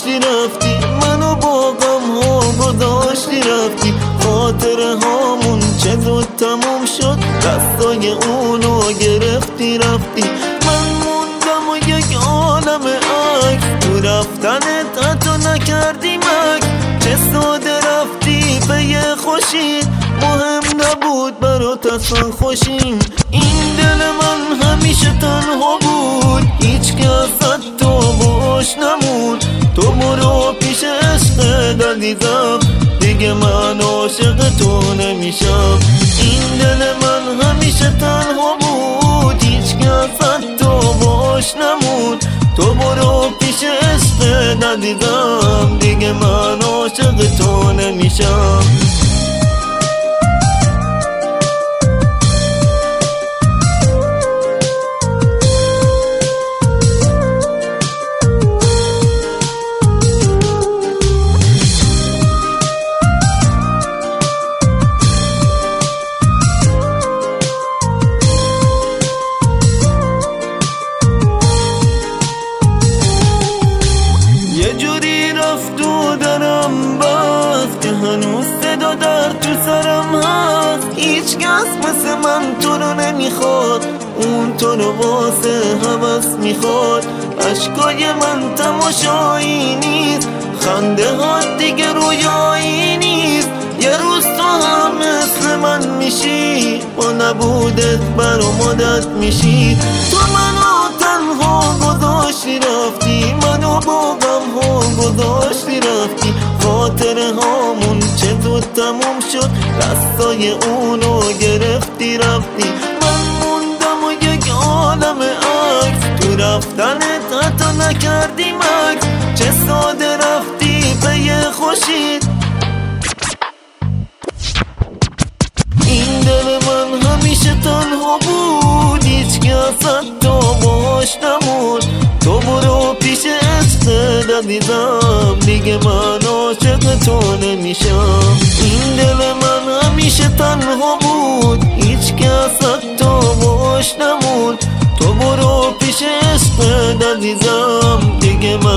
گذاشتی رفتی، منو با غم ها گذاشتی رفتی. خاطره هامون چه زود تموم شد، دستای اونو گرفتی رفتی. من موندم و یک عالم عکس، تو رفتنت حتی نکردی مکس. چه ساده رفتی به یه خوشی، مهم نبود برات اصلا خوشیم. این دل من همیشه تنها بود، هیچ کس حتی باش نمون. تو برو پیش عشق عزیزم، دیگه من عاشق تو نمیشم. این دل من همیشه تنها بود، هیچ کس حتی باش نمون. تو برو پیش عشق عزیزم، دیگه من عاشق تو نمیشم. هنوز صدا در تو سرم هست، هیچ کس مثل من تو رو نمیخواد. اون تو رو واسه هوس میخواد. عشقای من تماشایی نیست، خنده ها دیگه رویایی نیست. یه روز تو هم مثل من میشی، با نبودت برا مدت میشی. تو منو تنها گذاشتی رفتی، منو با غم ها گذاشتی رفتی. خاطره هامون چه زود تموم شد، دستای اونو گرفتی رفتی. من موندم و یک عالم عکس، تو رفتنت حتی نکردی مکس. چه ساده رفتی به یه خوشی. این دل من همیشه تنها بود، هیچ کس حتی باش نمون. تو برو پیش عشق عزیزم، دیگه من عاشق تو نمیشم. این دل من همیشه تنها بود، هیچ کس حتی باش نمون. تو برو پیش عشق عزیزم، دیگه من